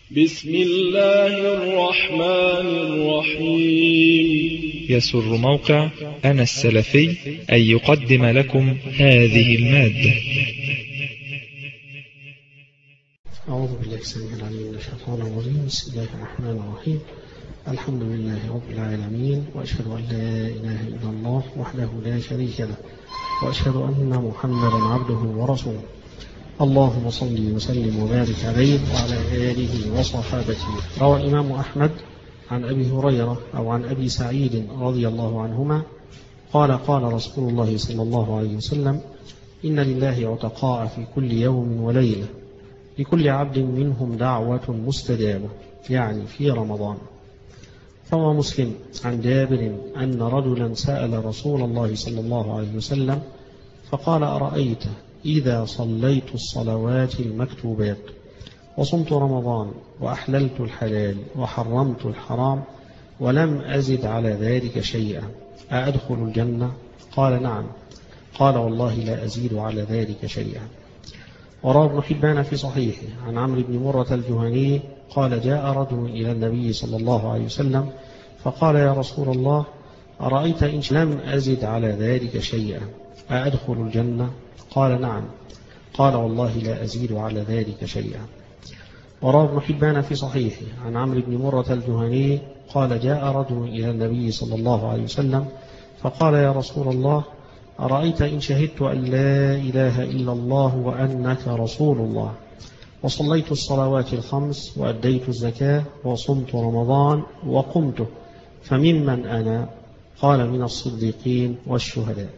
بسم الله الرحمن الرحيم. يسر موقع أنا السلفي أن يقدم لكم هذه المادة. أعوذ بالله السميع العليم من الشيطان الرجيم. بسم الله الرحمن الرحيم. الحمد لله رب العالمين، وأشهد أن لا إله إلا الله وحده لا شريك له، وأشهد أن محمدا عبده ورسوله. اللهم صل وسلم وبارك عليه وعلى آله وصحابته. روى الإمام أحمد عن أبي هريرة أو عن أبي سعيد رضي الله عنهما قال: قال رسول الله صلى الله عليه وسلم: إن لله عتقاء في كل يوم وليلة، لكل عبد منهم دعوة مستجابة، يعني في رمضان. روى مسلم عن جابر أن رجلا سأل رسول الله صلى الله عليه وسلم فقال: أرأيت إذا صليت الصلوات المكتوبات وصمت رمضان وأحللت الحلال وحرمت الحرام ولم أزد على ذلك شيئا، أأدخل الجنة؟ قال: نعم. قال: والله لا أزيد على ذلك شيئا. وروى ابن حبان في صحيحه عن عمرو بن مرة الجهني قال: جاء رجل إلى النبي صلى الله عليه وسلم فقال: يا رسول الله، أرأيت إن لم أزد على ذلك شيئا أأدخل الجنة؟ قال: نعم. قال: والله لا أزيد على ذلك شيئا. وروى ابن حبان في صحيحه عن عمرو بن مرة الجهني قال: جاء رجل إلى النبي صلى الله عليه وسلم فقال: يا رسول الله، أرأيت إن شهدت أن لا إله إلا الله وأنك رسول الله، وصليت الصلوات الخمس وأديت الزكاة وصمت رمضان وقمته، فممن أنا؟ قال: من الصديقين والشهداء.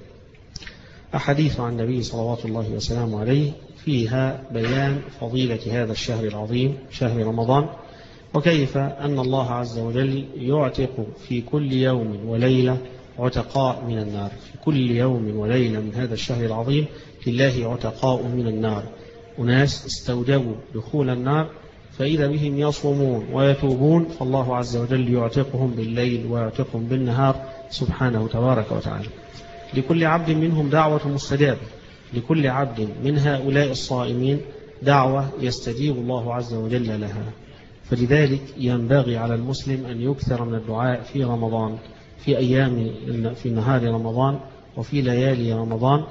أحاديث عن النبي صلوات الله وسلامه عليه فيها بيان فضيلة هذا الشهر العظيم، شهر رمضان، وكيف أن الله عز وجل يعتق في كل يوم وليلة عتقاء من النار. في كل يوم وليلة من هذا الشهر العظيم لله عتقاء من النار، أناس استوجبوا دخول النار فإذا بهم يصومون ويتوبون، فالله عز وجل يعتقهم بالليل ويعتقهم بالنهار سبحانه تبارك وتعالى. لكل عبد منهم دعوة مستجابة، لكل عبد من هؤلاء الصائمين دعوة يستجيب الله عز وجل لها. فلذلك ينبغي على المسلم أن يكثر من الدعاء في رمضان، في نهار رمضان وفي ليالي رمضان،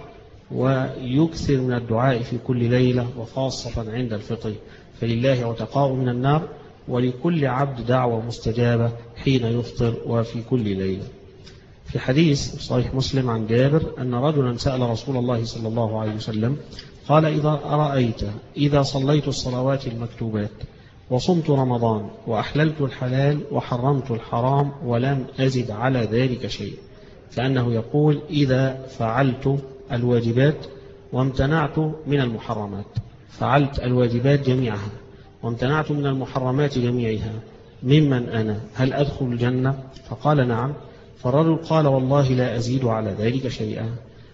ويكثر من الدعاء في كل ليلة وخاصة عند الفطر، فلله عتقاء من النار، ولكل عبد دعوة مستجابة حين يفطر وفي كل ليلة. في حديث صحيح مسلم عن جابر أن رجلا سأل رسول الله صلى الله عليه وسلم قال: إذا أرأيت إذا صليت الصلوات المكتوبات وصمت رمضان وأحللت الحلال وحرمت الحرام ولم أزد على ذلك شيء، كأنه يقول: إذا فعلت الواجبات وامتنعت من المحرمات، فعلت الواجبات جميعها وامتنعت من المحرمات جميعها، ممن أنا؟ هل أدخل الجنة؟ فقال: نعم. فالرجل قال: والله لا أزيد على ذلك شيئا.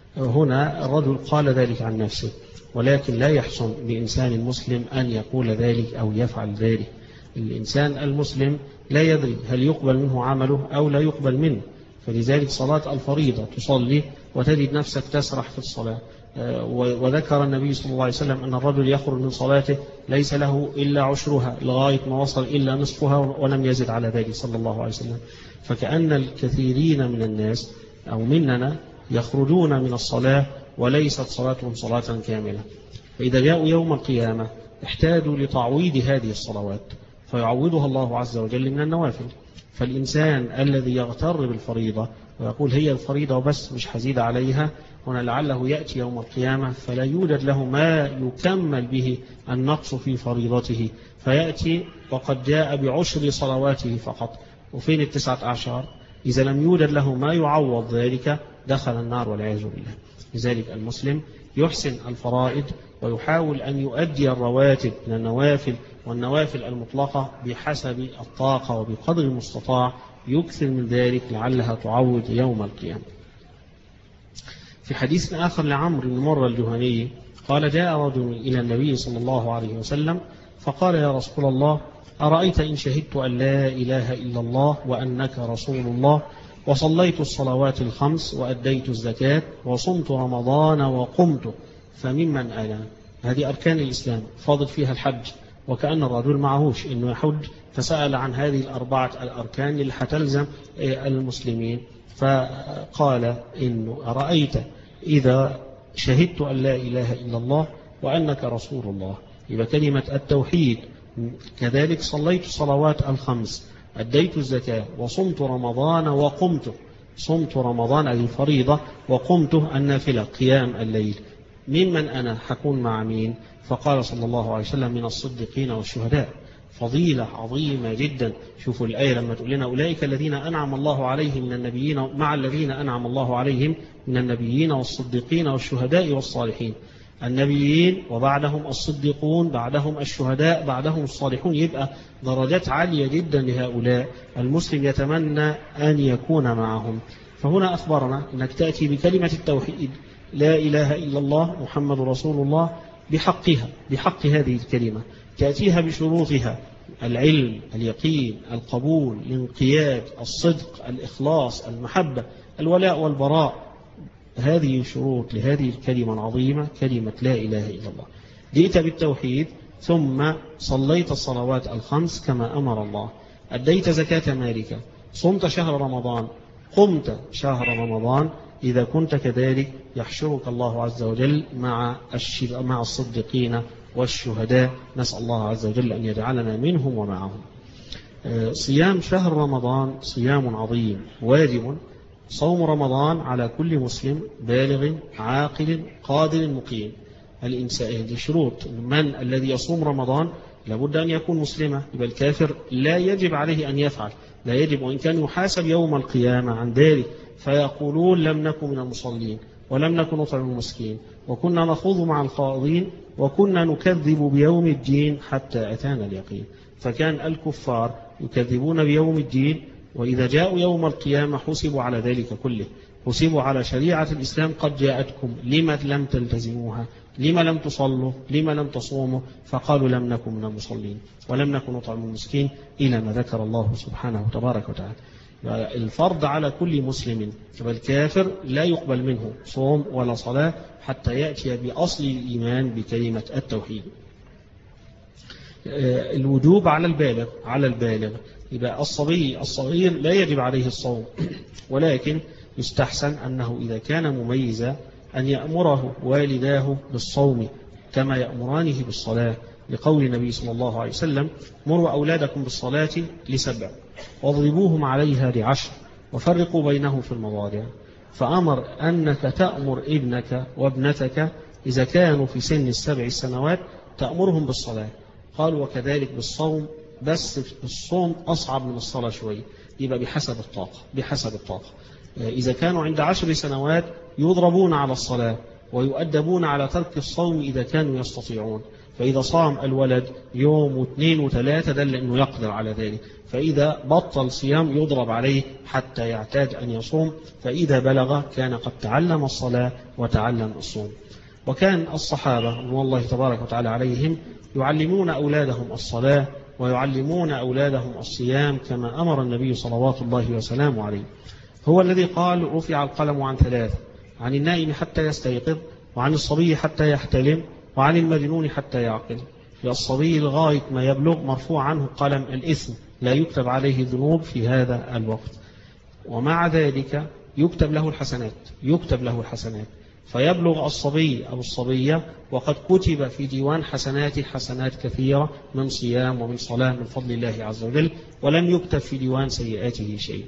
هنا الرجل قال ذلك عن نفسه، ولكن لا يحسن بإنسان مسلم أن يقول ذلك أو يفعل ذلك. الإنسان المسلم لا يدري هل يقبل منه عمله أو لا يقبل منه، فلذلك صلاة الفريضة تصلي وتجد نفسك تسرح في الصلاة. وذكر النبي صلى الله عليه وسلم أن الرجل يخرج من صلاته ليس له إلا عشرها لغاية ما وصل إلا نصفها ولم يزد على ذلك صلى الله عليه وسلم. فكأن الكثيرين من الناس أو مننا يخرجون من الصلاة وليست صلاتهم صلاة كاملة، فإذا جاءوا يوم القيامة احتاجوا لتعويض هذه الصلوات فيعوضها الله عز وجل من النوافل. فالإنسان الذي يغتر بالفريضة ويقول هي الفريضة وبس مش هزيد عليها، هنا لعله يأتي يوم القيامة فلا يوجد له ما يكمل به النقص في فريضته، فيأتي وقد جاء بعشر صلواته فقط، وفين 19؟ إذا لم يوجد له ما يعوض ذلك دخل النار والعياذ بالله. لذلك المسلم يحسن الفرائض ويحاول أن يؤدي الرواتب من النوافل والنوافل المطلقة بحسب الطاقة وبقدر المستطاع، يكثر من ذلك لعلها تعوض يوم القيامة. في حديث آخر لعمرو بن مرة الجهني قال: جاء رجل إلى النبي صلى الله عليه وسلم فقال: يا رسول الله، أرأيت إن شهدت أن لا إله إلا الله وأنك رسول الله، وصليت الصلوات الخمس وأديت الزكاة وصمت رمضان وقمت، فممن أنا؟ هذه أركان الإسلام، فاضل فيها الحج، وكأن الرجل معهوش إنه يحج، فسأل عن هذه الأربعة الأركان اللي هتلزم المسلمين، فقال إنه أرأيت إذا شهدت أن لا إله إلا الله وأنك رسول الله، يبقى كلمة التوحيد، كذلك صليت الصلوات الخمس، أديت الزكاة، وصمت رمضان وقمت، صمت رمضان الفريضة وقمت النافلة قيام الليل، ممن أنا حكون مع مين؟ فقال صلى الله عليه وسلم من الصديقين والشهداء. فضيلة عظيمة جدا. شوفوا الآية لما تقول لنا أولئك الذين أنعم الله عليهم من النبيين، مع الذين أنعم الله عليهم من النبيين والصديقين والشهداء والصالحين. النبيين وبعدهم الصديقون، بعدهم الشهداء، بعدهم الصالحون، يبقى درجات عالية جدا لهؤلاء، المسلم يتمنى أن يكون معهم. فهنا أخبرنا أنك تأتي بكلمة التوحيد لا إله إلا الله محمد رسول الله بحقها، بحق هذه الكلمة، تأتيها بشروطها: العلم، اليقين، القبول، الانقياد، الصدق، الإخلاص، المحبة، الولاء والبراء. هذه شروط لهذه الكلمة العظيمة، كلمة لا إله إلا الله. جئت بالتوحيد، ثم صليت الصلوات الخمس كما أمر الله، أديت زكاة مالك، صمت شهر رمضان، قمت شهر رمضان، إذا كنت كذلك يحشرك الله عز وجل مع الصديقين والشهداء. نسأل الله عز وجل أن يجعلنا منهم ومعهم. صيام شهر رمضان صيام عظيم واجب. صوم رمضان على كل مسلم بالغ عاقل قادر مقيم. الإنسان دي شروط، من الذي يصوم رمضان لابد أن يكون مسلما، يبقى الكافر لا يجب عليه أن يفعل، لا يجب، وإن كان يحاسب يوم القيامة عن ذلك، فيقولون لم نكن من المصلين ولم نكن نطعم المسكين وكنا نخوض مع الخائضين وكنا نكذب بيوم الدين حتى أتانا اليقين. فكان الكفار يكذبون بيوم الدين، وإذا جاءوا يوم القيامة حسبوا على ذلك كله، حسبوا على شريعة الإسلام قد جاءتكم، لما لم تلتزموها، لما لم تصلوا، لما لم تصوموا، فقالوا لم نكن من المصلين ولم نكن نطعم المسكين، إلى ما ذكر الله سبحانه وتبارك وتعالى. الفرض على كل مسلم، والكافر لا يقبل منه صوم ولا صلاة حتى يأتي بأصل الإيمان بكلمة التوحيد. الوجوب على البالغ، يبقى الصبي الصغير لا يجب عليه الصوم، ولكن يستحسن أنه إذا كان مميزا أن يأمره والداه بالصوم كما يأمرانه بالصلاة، لقول النبي صلى الله عليه وسلم: مروا أولادكم بالصلاة ل7 واضربوهم عليها ل10 وفرقوا بينهم في المضاجع. فأمر أنك تأمر ابنك وابنتك إذا كانوا في سن 7 سنوات تأمرهم بالصلاة. قال: وكذلك بالصوم، بس الصوم أصعب من الصلاة شوية، يبقى بحسب الطاقة. إذا كانوا عند 10 سنوات يضربون على الصلاة ويؤدبون على ترك الصوم إذا كانوا يستطيعون. فإذا صام الولد يوم و2 و3 دل أنه يقدر على ذلك، فإذا بطل صيام يضرب عليه حتى يعتاد أن يصوم، فإذا بلغ كان قد تعلم الصلاة وتعلم الصوم. وكان الصحابة رضوان الله تبارك وتعالى عليهم يعلمون أولادهم الصلاة ويعلمون أولادهم الصيام كما أمر النبي صلوات الله وسلامه عليه. هو الذي قال: رفع القلم عن 3، عن النائم حتى يستيقظ، وعن الصبي حتى يحتلم، وعن المجنون حتى يعقل. الصبي لغاية ما يبلغ مرفوع عنه قلم الإثم، لا يكتب عليه ذنوب في هذا الوقت، ومع ذلك يكتب له الحسنات، فيبلغ الصبي أو الصبية وقد كتب في ديوان حسنات كثيرة من صيام ومن صلاة من فضل الله عز وجل، ولم يكتب في ديوان سيئاته شيء.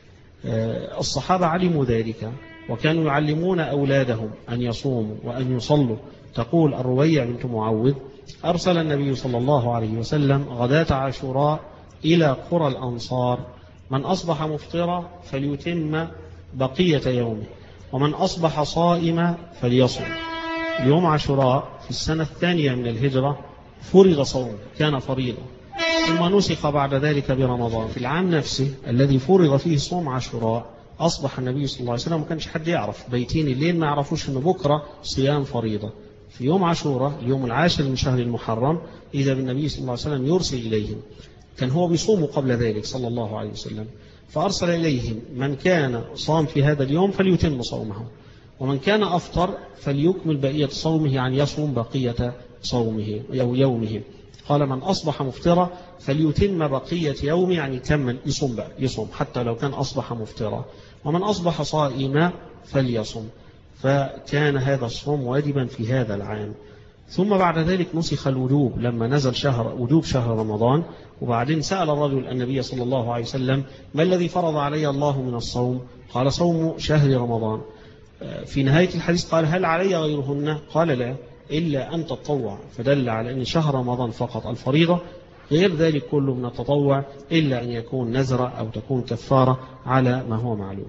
الصحابة علموا ذلك وكانوا يعلمون أولادهم أن يصوموا وأن يصلوا. تقول الربيع بنت معوذ: أرسل النبي صلى الله عليه وسلم غداة عاشوراء إلى قرى الأنصار: من أصبح مفطرا فليتم بقية يومه، ومن أصبح صائما فليصم. يوم عاشوراء في السنة 2 من الهجرة فرض صوم، كان فريضة، ثم نسخ بعد ذلك برمضان. في العام نفسه الذي فرض فيه صوم عاشوراء أصبح النبي صلى الله عليه وسلم ما كانش حد يعرف، بيتين الليل ما يعرفوش أن بكرة صيام فريضة. في يوم عاشوراء اليوم 10 من شهر المحرم إذا بالنبي صلى الله عليه وسلم يرسل إليهم، كان هو بيصوم قبل ذلك صلى الله عليه وسلم، فأرسل إليهم: من كان صام في هذا اليوم فليتم صومه، ومن كان أفطر فليكمل بقية صومه، يعني يصوم بقية صومه أو يومه. قال من أصبح مفطرا فليتم بقية يوم، يعني يكمل يصوم بقى، يصوم حتى لو كان أصبح مفطرا. ومن أصبح صائما فليصم. فكان هذا الصوم واجبا في هذا العام. ثم بعد ذلك نسخ الوجوب لما نزل وجوب شهر رمضان. وبعدين سأل الرجل النبي صلى الله عليه وسلم: ما الذي فرض علي الله من الصوم؟ قال: صوم شهر رمضان. في نهاية الحديث قال: هل علي غيرهن؟ قال: لا، إلا أن تتطوع. فدل على أن شهر رمضان فقط الفريضة، غير ذلك كله من التطوع، إلا أن يكون نذرة أو تكون كفارة على ما هو معلوم.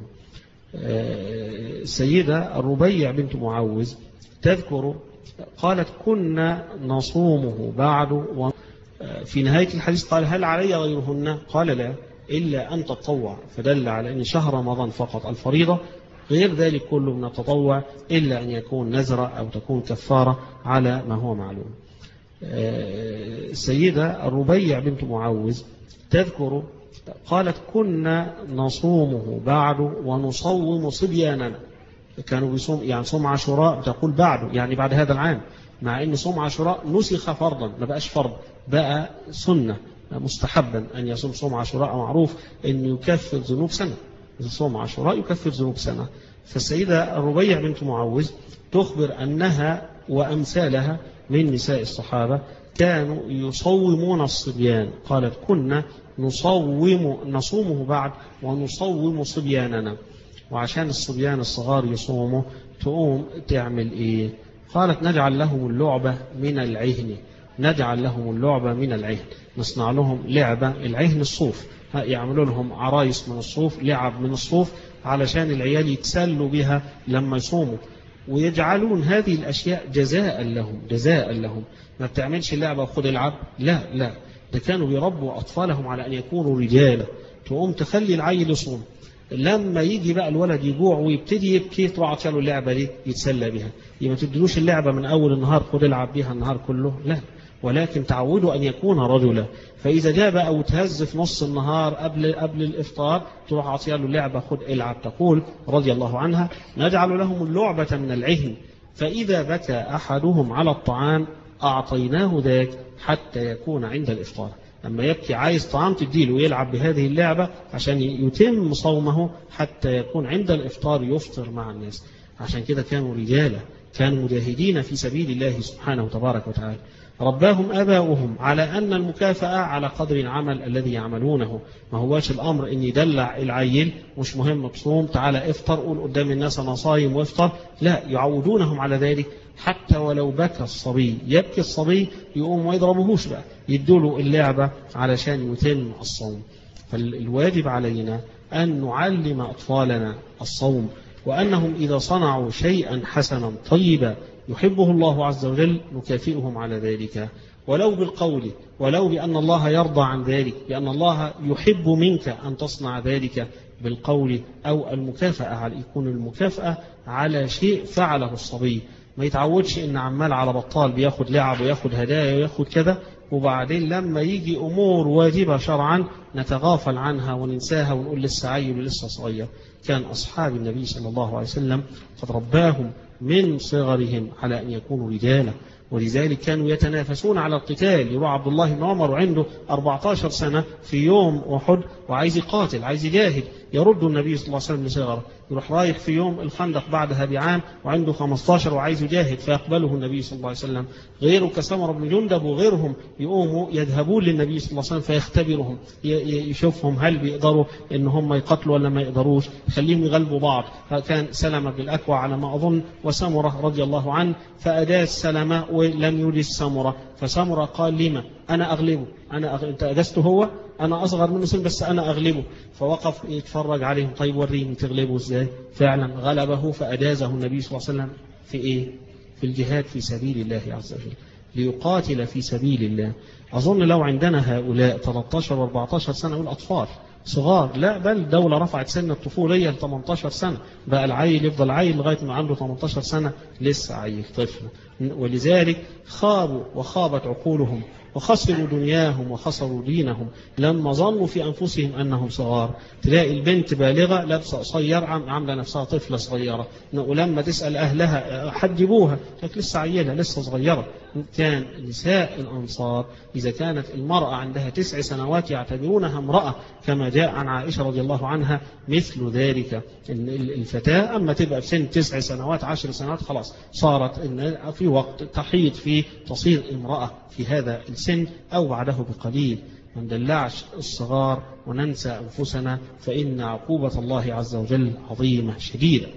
السيدة الربيع بنت معوذ تذكر قالت: كنا نصومه بعد. في نهاية الحديث قال: هل علي غيرهن؟ قال: لا، إلا أن تتطوع. فدل على أن شهر رمضان فقط الفريضة، غير ذلك كله من التطوع، إلا أن يكون نذرة أو تكون كفارة على ما هو معلوم. السيدة الربيع بنت معوذ تذكر قالت: كنا نصومه بعد ونصوم صبياننا. كانوا بيصوم، يعني صوم عاشوراء تقول بعده، يعني بعد هذا العام، مع أن صوم عاشوراء نسخ فرضا، ما بقاش فرض، بقى سنة مستحبا أن يصوم صوم عاشوراء. معروف أن يكفر ذنوب سنة، صوم عاشوراء يكفر ذنوب سنة. فالسيدة الربيع بنت معوذ تخبر أنها وأمثالها من نساء الصحابة كانوا يصومون الصبيان. قالت: كنا نصومه بعد ونصوم صبياننا. وعشان الصبيان الصغار يصوموا تقوم تعمل إيه؟ قالت: نجعل لهم اللعبة من العهن. نجعل لهم اللعبة من العهن، نصنع لهم لعبة. العهن الصوف، يعملوا لهم عرايس من الصوف، لعب من الصوف، علشان العيال يتسلوا بها لما يصوموا. ويجعلون هذه الأشياء جزاء لهم، جزاء لهم. ما بتعملش لعبة وخد العب، لا لا، ده كانوا بيربوا أطفالهم على أن يكونوا رجالا. تقوم تخلي العيل يصوم، لما يجي بقى الولد يجوع ويبتدي يبكي تروح عطيله اللعبة دي يتسلى بها. ما تدلوش اللعبة من أول النهار خد العب بها النهار كله، لا، ولكن تعودوا أن يكون رجلا. فإذا جاء بقى وتهز في نص النهار قبل الإفطار تروح عطيله اللعبة خد العب. تقول رضي الله عنها: نجعل لهم اللعبة من العهن، فإذا بكى أحدهم على الطعام أعطيناه ذاك حتى يكون عند الإفطار. لما يبكي عايز طعام تديله ويلعب بهذه اللعبة عشان يتم صومه حتى يكون عند الإفطار يفطر مع الناس. عشان كده كانوا رجالا، كانوا مجاهدين في سبيل الله سبحانه تبارك وتعالى. رباهم آباؤهم على أن المكافأة على قدر العمل الذي يعملونه. ما هواش الأمر أن يدلع العيل، مش مهم تصوم تعالى افطر، قول قدام الناس أنا صايم وافطر، لا، يعودونهم على ذلك. حتى ولو بكى الصبي، يبكي الصبي يقوم ويضربهوش بقى، يدوله اللعبة علشان يتم الصوم. فالواجب علينا أن نعلم أطفالنا الصوم، وأنهم إذا صنعوا شيئا حسنا طيبا يحبه الله عز وجل نكافئهم على ذلك، ولو بالقول، ولو بأن الله يرضى عن ذلك، بأن الله يحب منك أن تصنع ذلك بالقول أو المكافأة. يكون المكافأة على شيء فعله الصبي، ما يتعودش إن عمال على بطال بياخد لعب وياخد هدايا وياخد كذا، وبعدين لما يجي أمور واجبة شرعا نتغافل عنها وننساها ونقول لسه عيل ولسه صغير. كان أصحاب النبي صلى الله عليه وسلم قد رباهم من صغرهم على أن يكونوا رجالا، ولذلك كانوا يتنافسون على القتال. يروح عبد الله بن عمر وعنده 14 سنة في يوم أحد وعايز يقاتل، عايز يجاهد، يرد النبي صلى الله عليه وسلم لصغره. يروح رايح في يوم الخندق بعدها بعام وعنده 15 وعايز يجاهد، فيقبله النبي صلى الله عليه وسلم. غيره كسمرة بن جندب وغيرهم يقوموا يذهبون للنبي صلى الله عليه وسلم فيختبرهم، يشوفهم هل بيقدروا ان هم يقتلوا ولا ما يقدروش، خليهم يغلبوا بعض. فكان سلمة بن الأكوع على ما أظن وسمرة رضي الله عنه، فأداس سلمة ولم يجز سمرة، فسمرة قال لما أنا أغلبه، أنت أجزته هو، أنا أصغر منه سن بس أنا أغلبه. فوقف يتفرج عليهم، طيب وريني تغلبه إزاي. فعلا غلبه فأجازه النبي صلى الله عليه وسلم في إيه؟ في الجهاد في سبيل الله عز وجل، ليقاتل في سبيل الله. أظن لو عندنا هؤلاء 13 و14 سنة والأطفال صغار، لا بل دولة رفعت سن الطفولية ل 18 سنة، بقى العيل يفضل عيل لغاية ما عنده 18 سنة لسه عيل طفل. ولذلك خابوا وخابت عقولهم وخسروا دنياهم وخسروا دينهم لما ظنوا في أنفسهم أنهم صغار. تلاقي البنت بالغة لابسة قصير عاملة نفسها طفلة صغيرة، ولما تسأل أهلها حجبوها لك لسه عيلة لسه صغيرة، كان نساء الأنصار إذا كانت المرأة عندها 9 سنوات يعتبرونها امرأة، كما جاء عن عائشة رضي الله عنها مثل ذلك. الفتاة أما تبقى في سن 9 سنوات 10 سنوات خلاص صارت إن في وقت تحيض فيه تصير امرأة في هذا السن أو بعده بقليل. ما ندلعش الصغار وننسى أنفسنا، فإن عقوبة الله عز وجل عظيمة شديدة.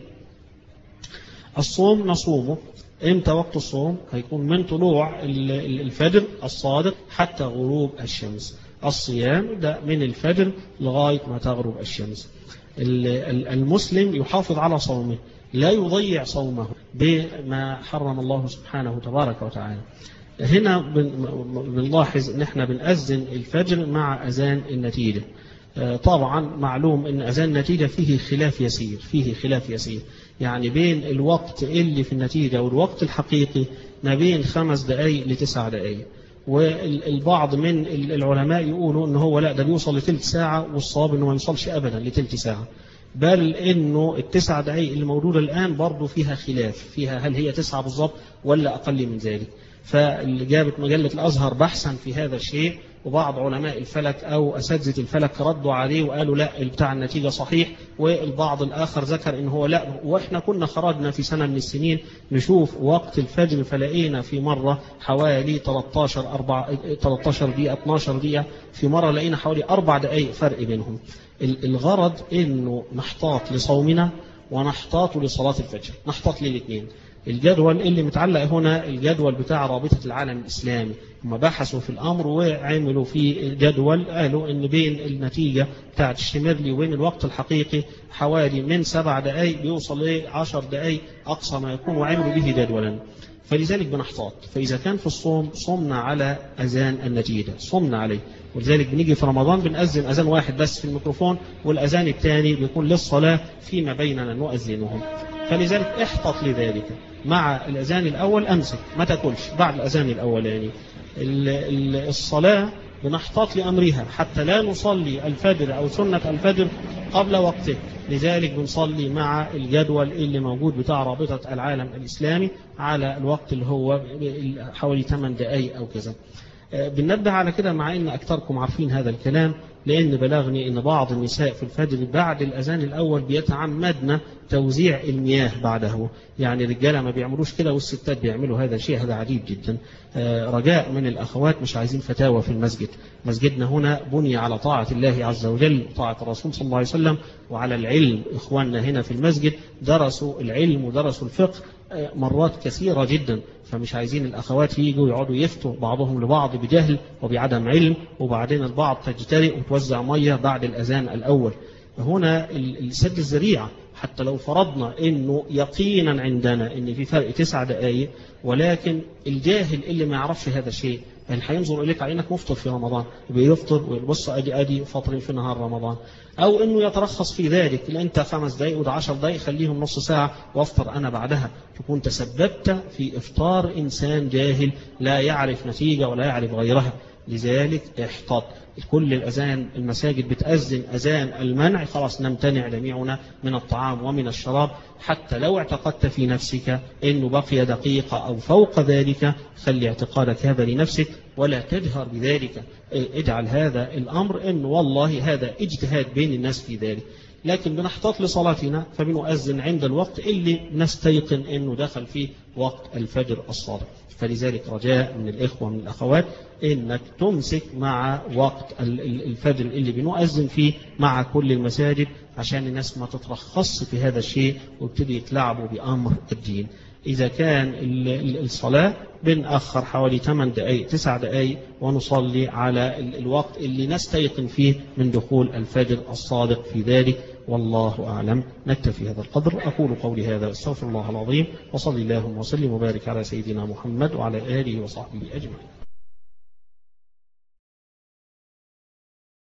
الصوم نصومه امتى؟ وقت الصوم هيكون من طلوع الفجر الصادق حتى غروب الشمس. الصيام ده من الفجر لغاية ما تغرب الشمس. المسلم يحافظ على صومه، لا يضيع صومه بما حرم الله سبحانه تبارك وتعالى. هنا بنلاحظ ان احنا بنأذن الفجر مع أذان النتيجة. طبعا معلوم ان أذان النتيجة فيه خلاف يسير، يعني بين الوقت اللي في النتيجة والوقت الحقيقي ما بين 5 دقائق ل9 دقائق. والبعض من العلماء يقولوا ان هو لا، ده بيوصل لثلث ساعة، والصواب انه ما يوصلش ابدا لثلث ساعة، بل انه ال9 دقائق اللي موجودة الان برضو فيها خلاف فيها، هل هي 9 بالضبط ولا اقل من ذلك. فاللي جابت مجلة الأزهر بحثا في هذا الشيء، وبعض علماء الفلك أو أساتذة الفلك ردوا عليه وقالوا لا، بتاع النتيجة صحيح. والبعض الآخر ذكر إن هو لا، وإحنا كنا خرجنا في سنة من السنين نشوف وقت الفجر فلقينا في مرة حوالي 13 دقيقة 12 دقيقة، في مرة لقينا حوالي 4 دقائق فرق بينهم. الغرض إنه نحتاط لصومنا ونحتاط لصلاة الفجر، نحتاط للاثنين. الجدول اللي متعلق هنا الجدول بتاع رابطة العالم الإسلامي، هم بحثوا في الأمر وعملوا في جدول، قالوا إن بين النتيجة بتاعت الشميرلي وبين الوقت الحقيقي حوالي من 7 دقائق بيوصل ل 10 دقائق أقصى ما يكون، وعملوا به جدولا. فلذلك بنحتاط. فإذا كان في الصوم صمنا على أذان النتيجة، صمنا عليه. ولذلك بنيجي في رمضان بنأذن أذان واحد بس في الميكروفون، والأذان الثاني بيكون للصلاة فيما بيننا نؤذنهم. فلذلك احتط لذلك. مع الأذان الأول أمسك، ما تاكلش بعد الأذان الأولاني. الصلاة بنحتاط لأمرها حتى لا نصلي الفجر أو سنة الفجر قبل وقته. لذلك بنصلي مع الجدول اللي موجود بتاع رابطة العالم الإسلامي على الوقت اللي هو حوالي 8 دقائق أو كذا. بننبه على كده، مع ان اكثركم عارفين هذا الكلام، لان بلغني ان بعض النساء في الفجر بعد الاذان الاول بيتعمدن توزيع المياه بعده. يعني الرجاله ما بيعملوش كده والستات بيعملوا هذا الشيء، هذا عجيب جدا. رجاء من الاخوات، مش عايزين فتاوى في المسجد. مسجدنا هنا بني على طاعة الله عز وجل وطاعة الرسول صلى الله عليه وسلم وعلى العلم. اخواننا هنا في المسجد درسوا العلم ودرسوا الفقه مرات كثيرة جدا، فمش عايزين الأخوات ييجوا يقعدوا يفتوا بعضهم لبعض بجهل وبعدم علم، وبعدين البعض تجترئ وتوزع مية بعد الأذان الأول. هنا السد الذريعة. حتى لو فرضنا انه يقينا عندنا ان في فرق 9 دقائق، ولكن الجاهل اللي ما يعرفش هذا الشيء يعني هينظر اليك على انك مفطر في رمضان، بيفطر ويبص ادي فطر في نهار رمضان، او انه يترخص في ذلك، لان انت 5 دقائق وده 10 دقائق خليهم نص ساعه وافطر انا بعدها، تكون تسببت في افطار انسان جاهل لا يعرف نتيجه ولا يعرف غيرها. لذلك احتاط. كل الأذان المساجد بتأذن أذان المنع، خلاص نمتنع جميعنا من الطعام ومن الشراب. حتى لو اعتقدت في نفسك أنه بقي دقيقة أو فوق ذلك، خلي اعتقادك هذا لنفسك ولا تجهر بذلك. اجعل هذا الأمر أنه والله هذا اجتهاد بين الناس في ذلك. لكن بنحتاط لصلاتنا فبنؤذن عند الوقت اللي نستيقن أنه دخل فيه وقت الفجر الصادق. فلذلك رجاء من الإخوة من الأخوات إنك تمسك مع وقت الفجر اللي بنؤذن فيه مع كل المساجد، عشان الناس ما تترخص في هذا الشيء وابتدي يتلعبوا بأمر الدين. إذا كان الصلاة بنأخر حوالي 8 دقائق 9 دقائق ونصلي على الوقت اللي نستيقن فيه من دخول الفجر الصادق في ذلك. والله أعلم. نكتفي هذا القدر. أقول قولي هذا واستغفر الله العظيم، وصلي اللهم وسلم وبارك على سيدنا محمد وعلى آله وصحبه أجمعين.